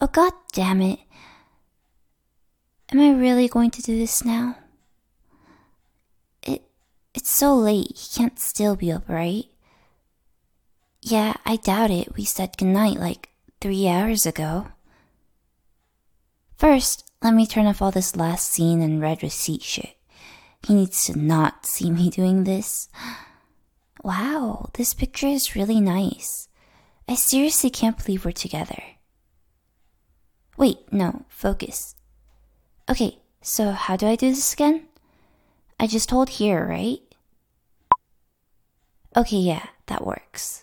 Oh, god damn it. Am I really going to do this now? It's so late, he can't still be up, right? Yeah, I doubt it. We said goodnight like 3 hours ago. First, let me turn off all this last scene and read receipt shit. He needs to not see me doing this. Wow, this picture is really nice. I seriously can't believe we're together. Wait, no, focus. Okay, so how do I do this again? I just hold here, right? Okay, yeah, that works.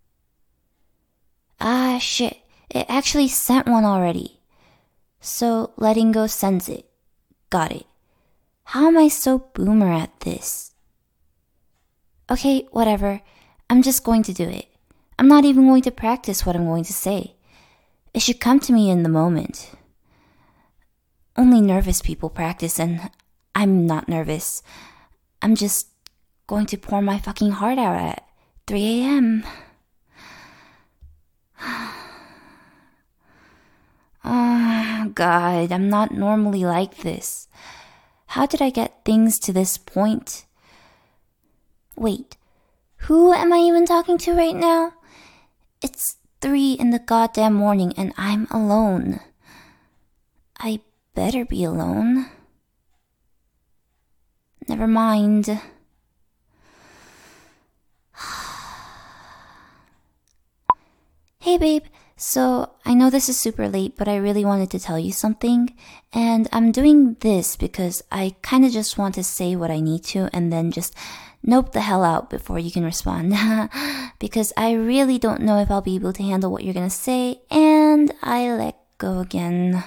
Ah, shit, it actually sent one already. So letting go sends it. Got it. How am I so boomer at this? Okay, whatever. I'm just going to do it. I'm not even going to practice what I'm going to say. It should come to me in the moment. Only nervous people practice, and I'm not nervous. I'm just going to pour my fucking heart out at 3 a.m. Oh, God, I'm not normally like this. How did I get things to this point? Wait, who am I even talking to right now? It's 3 in the goddamn morning and I'm alone. I better be alone. Never mind. Hey babe, so I know this is super late, but I really wanted to tell you something. And I'm doing this because I kind of just want to say what I need to and then just nope the hell out before you can respond. Because I really don't know if I'll be able to handle what you're gonna say, and I let go again.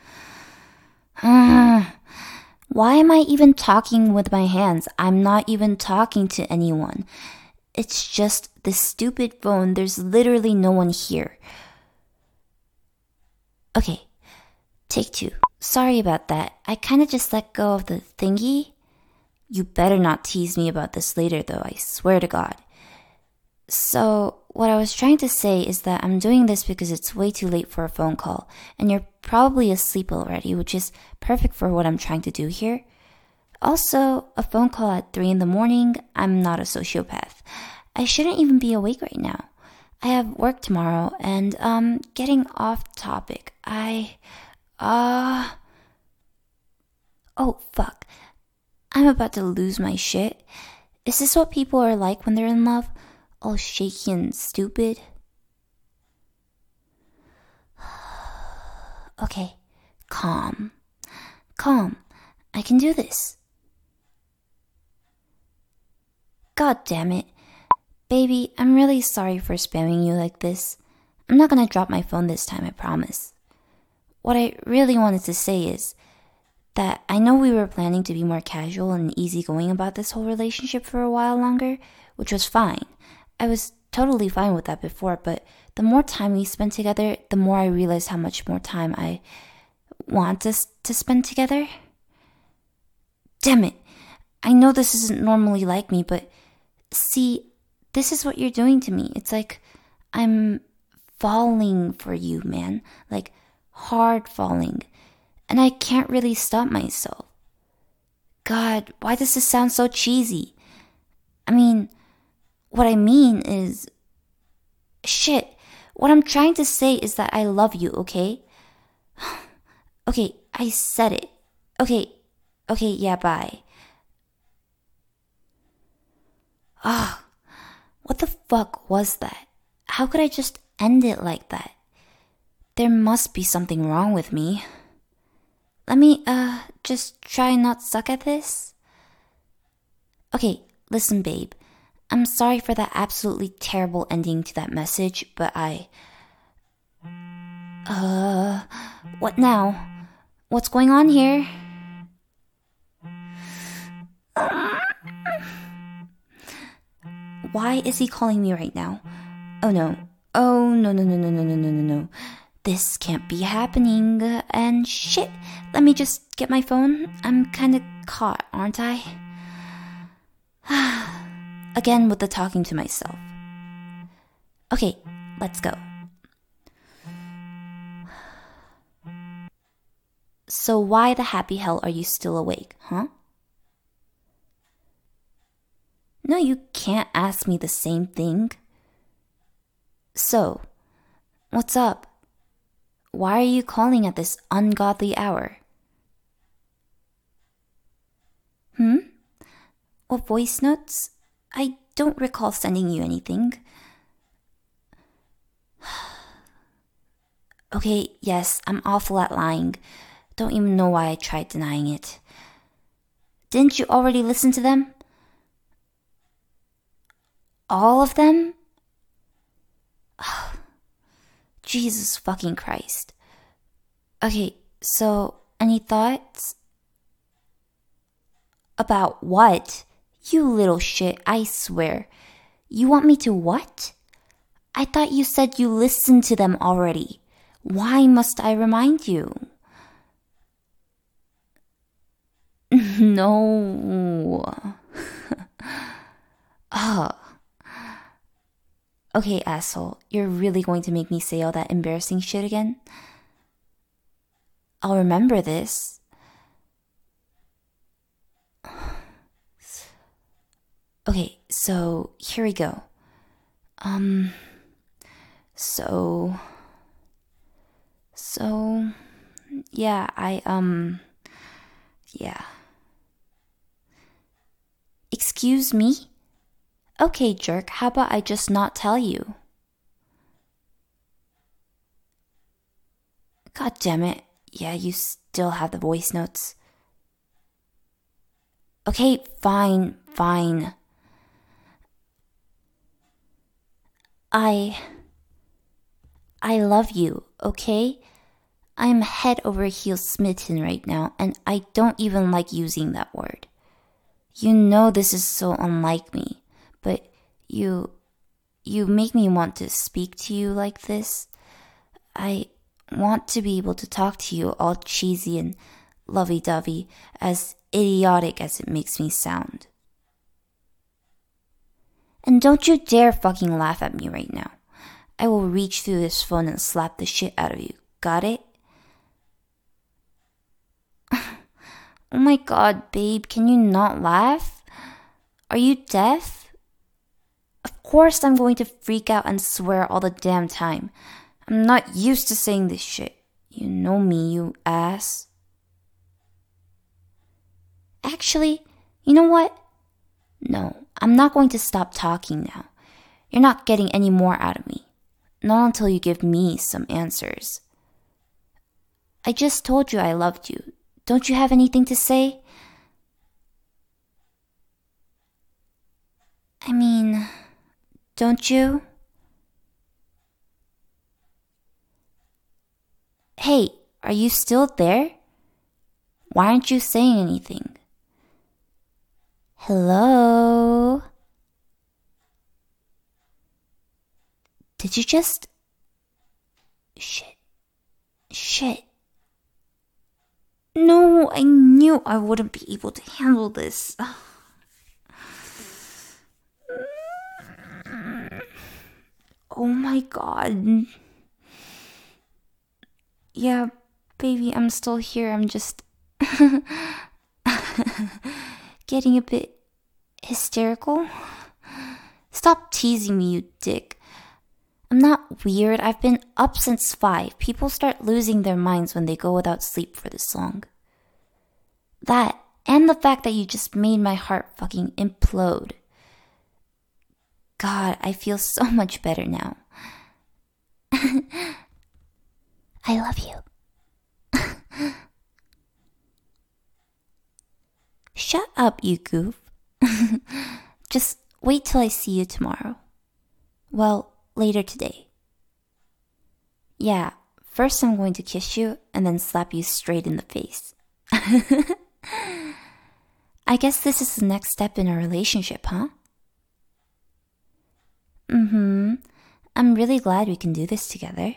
Why am I even talking with my hands? I'm not even talking to anyone. It's just this stupid phone. There's literally no one here. Okay, take 2. Sorry about that. I kind of just let go of the thingy. You better not tease me about this later though, I swear to God. So, what I was trying to say is that I'm doing this because it's way too late for a phone call, and you're probably asleep already, which is perfect for what I'm trying to do here. Also, a phone call at 3 in the morning, I'm not a sociopath. I shouldn't even be awake right now. I have work tomorrow, and getting off topic, oh fuck. I'm about to lose my shit. Is this what people are like when they're in love? All shaky and stupid? Okay, calm. Calm. I can do this. God damn it. Baby, I'm really sorry for spamming you like this. I'm not gonna drop my phone this time, I promise. What I really wanted to say is that I know we were planning to be more casual and easygoing about this whole relationship for a while longer, which was fine. I was totally fine with that before, but the more time we spent together, the more I realized how much more time I want us to spend together. Damn it. I know this isn't normally like me, but see, this is what you're doing to me. It's like I'm falling for you, man. Like hard falling. And I can't really stop myself. God, why does this sound so cheesy? I mean, what I mean is... Shit, what I'm trying to say is that I love you, okay? Okay, I said it. Okay, yeah, bye. What the fuck was that? How could I just end it like that? There must be something wrong with me. Let me, just try not suck at this. Okay, listen, babe. I'm sorry for that absolutely terrible ending to that message, but what now? What's going on here? Why is he calling me right now? Oh no. Oh no. This can't be happening. And shit, let me just get my phone. I'm kinda caught, aren't I? Again with the talking to myself. Okay, let's go. So why the happy hell are you still awake, huh? No, you can't ask me the same thing. So, what's up? Why are you calling at this ungodly hour? What voice notes? I don't recall sending you anything. Okay, yes, I'm awful at lying. Don't even know why I tried denying it. Didn't you already listen to them? All of them? Jesus fucking Christ. Okay, so, any thoughts? About what? You little shit, I swear. You want me to what? I thought you said you listened to them already. Why must I remind you? No. Okay, asshole, you're really going to make me say all that embarrassing shit again? I'll remember this. Okay, so here we go. Yeah, yeah. Excuse me? Okay, jerk, how about I just not tell you? God damn it. Yeah, you still have the voice notes. Okay, fine. I love you, okay? I'm head over heels smitten right now, and I don't even like using that word. You know this is so unlike me, but you make me want to speak to you like this. I want to be able to talk to you all cheesy and lovey-dovey, as idiotic as it makes me sound. And don't you dare fucking laugh at me right now. I will reach through this phone and slap the shit out of you. Got it? Oh my god, babe, can you not laugh? Are you deaf? Of course I'm going to freak out and swear all the damn time. I'm not used to saying this shit. You know me, you ass. Actually, you know what? No, I'm not going to stop talking now. You're not getting any more out of me. Not until you give me some answers. I just told you I loved you. Don't you have anything to say? I mean, don't you? Hey, are you still there? Why aren't you saying anything? Hello? Did you just... Shit. No, I knew I wouldn't be able to handle this. Oh my god. Yeah, baby, I'm still here. I'm just getting a bit hysterical. Stop teasing me, you dick. I'm not weird. I've been up since 5. People start losing their minds when they go without sleep for this long. That, and the fact that you just made my heart fucking implode. God, I feel so much better now. I love you. Shut up, you goof. Just wait till I see you tomorrow. Well, later today. Yeah, first I'm going to kiss you and then slap you straight in the face. I guess this is the next step in our relationship, huh? I'm really glad we can do this together.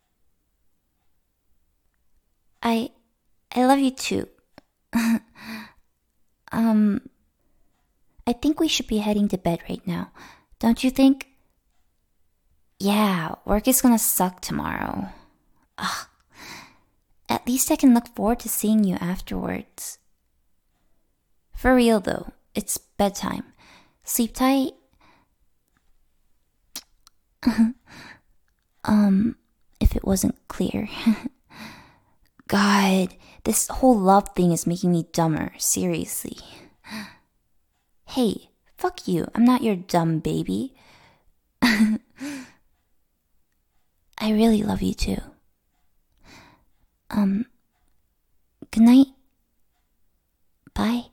I love you too. I think we should be heading to bed right now. Don't you think? Yeah, work is gonna suck tomorrow. Ugh. At least least I can look forward to seeing you afterwards. For real though, it's bedtime. Sleep tight. If it wasn't clear. God, this whole love thing is making me dumber, seriously. Hey, fuck you, I'm not your dumb baby. I really love you too. Good night. Bye.